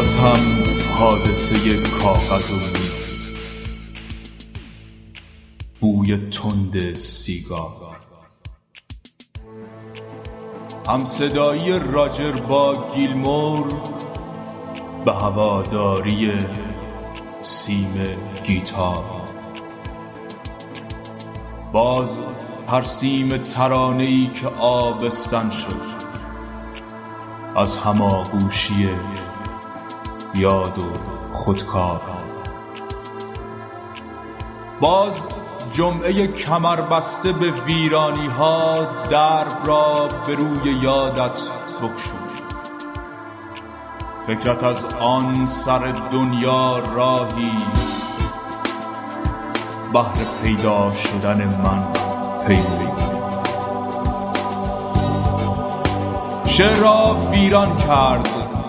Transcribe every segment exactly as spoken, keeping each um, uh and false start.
باز هم حادثه کاغذ و میز، بوی تند سیگار، هم صدایی راجر با گیلمور به هواداری سیم گیتار، باز ترسیم ترانه‌ای که آبستن شد از هماغوشی یاد و خودکار، باز جمعه کمربسته به ویرانی ها درب را به روی یادت بگشود. فکرت از آن سر دنیا راهی بهر پیدا شدن من پیوی. شعر را ویران کرد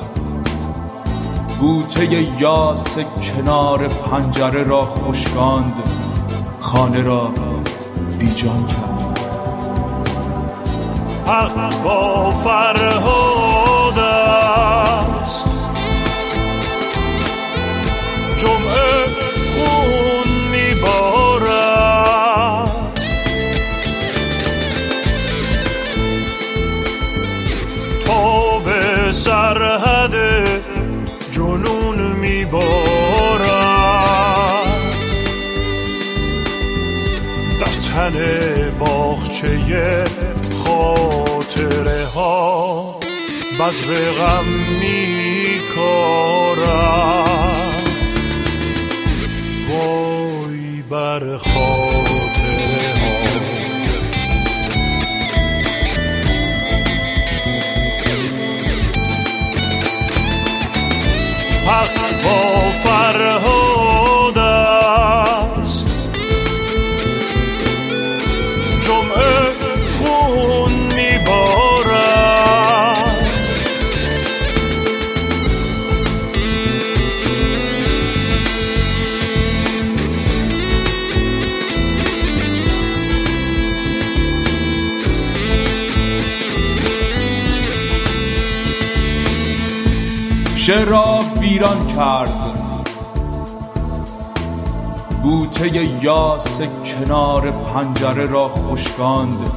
بوته یاس کنار پنجره را خشکاند، خانه را بیجان کرد. حق با فرهاد است، جمعه خون میبارد، تا به سرحد جنون میبارد، در تن باغچه خاطره ها بذر غم میکارد. وای بر خاطره ها، حق با فرهاد است، جمعه خون میبارد، شعر را ویران کرد بوته یاس کنار پنجره را خشکاند،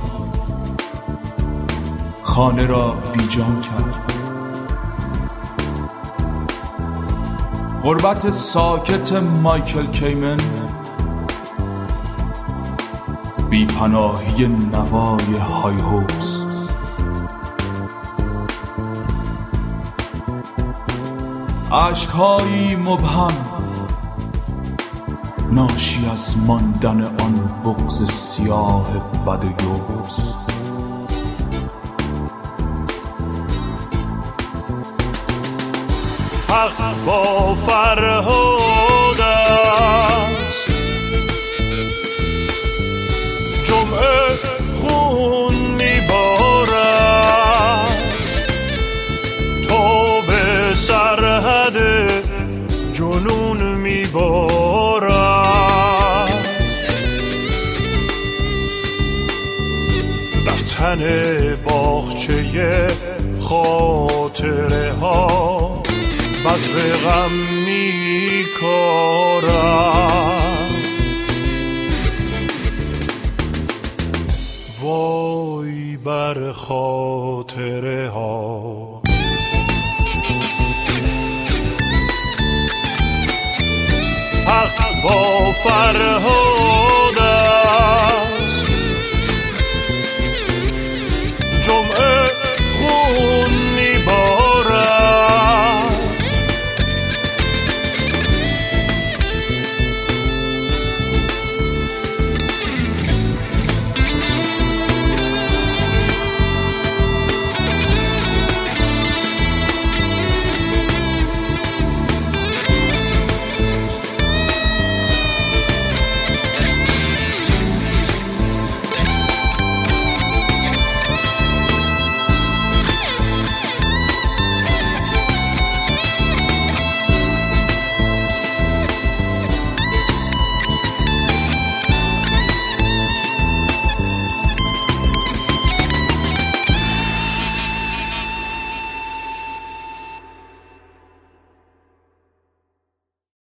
خانه را بیجان کرد. غربت ساکت مایکل کیمن، بی‌پناهی نوای های هوپس، عشق‌هایی مبهم ناشی از ماندن آن بغض سیاه بد و یوبس. حق با فرهاد است، جمعه خون میبارد، تا به سرحد جنون میبارد، در تن باغچه خاطره ها بذر غم میکارد. وای بر خاطره ها، حق با فرهاد